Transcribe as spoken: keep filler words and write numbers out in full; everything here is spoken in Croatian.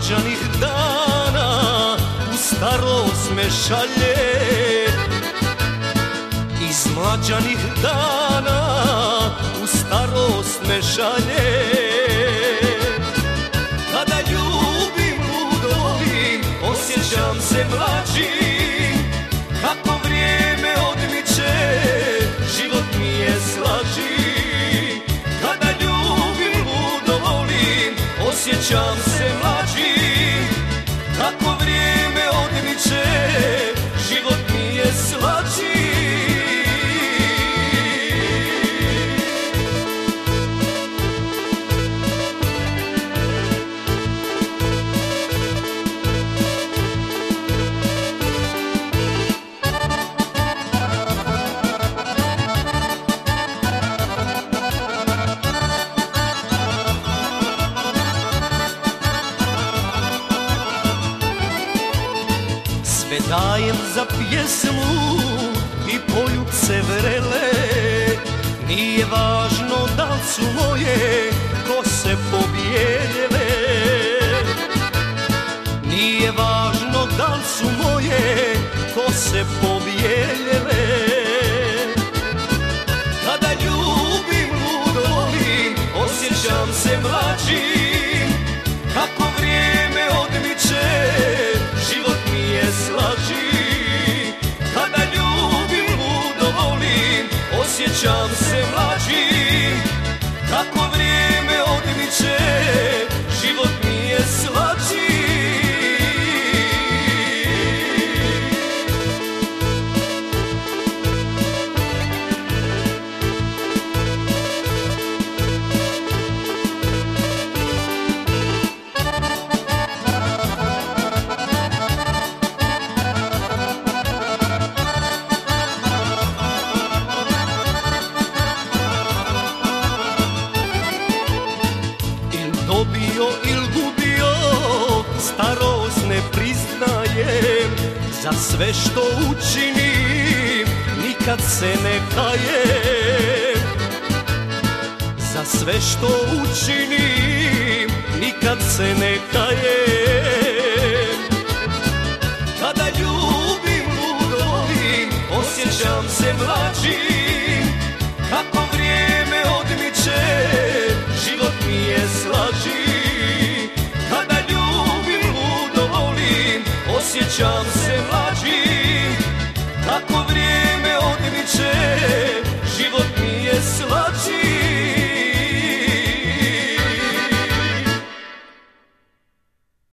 mlađanih dana u starost me šalje. Iz mlađanih dana u starost me šalje. Kada ljubim, ludo volim, osjećam se mlađim. Kako vrijeme odmiče, život mi je slađi. Kada ljubim, ludo volim, osjećam se mlađim. Kako vrijeme odmiče, život mi je slađi. Sve dajem za pjesmu i poljubce vrele. Nije važno da li su moje kose pobijeljele. Nije važno da li su moje kose pobijeljele. Kada ljubim, ludo volim, osjećam se mlađim. Kako vrijeme odmiče, život mi je slađi. Kada ljubim, ludo volim, osjećam se mlađim. Kako vrijeme odmiče, život mi je slađi. Dobio il gubio, starost ne priznajem. Za sve što učinim, nikad se ne kajem. Za sve što učinim, nikad se ne kajem.